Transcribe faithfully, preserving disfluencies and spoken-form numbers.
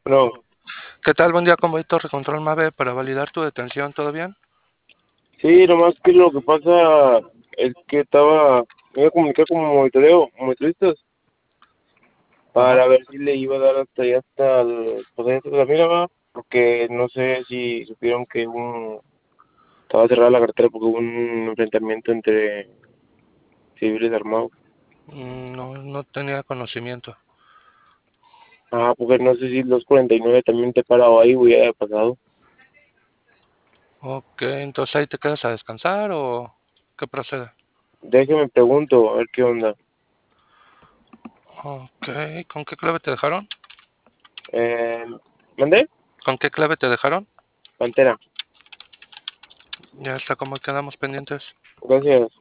No, ¿Qué tal? Buen día con Torre Control Mave para validar tu detención. ¿Todo bien? sí, nomás que lo que pasa es que estaba, me iba a comunicar como monitoreo, monitoristas, Ajá. para ver si le iba a dar hasta allá hasta el, pues allá hasta la mira, va, porque no sé si supieron que un, estaba cerrada la carretera porque hubo un enfrentamiento entre civiles armados. Mm, No, no tenía conocimiento. Ah, porque no sé si los cuarenta y nueve también te he parado ahí, güey, haya pasado. Ok, entonces ahí te quedas a descansar o qué procede. Déjeme pregunto, a ver qué onda. Ok, ¿con qué clave te dejaron? Eh, ¿Mandé? ¿Con qué clave te dejaron? Pantera, Ya está, como quedamos pendientes. gracias.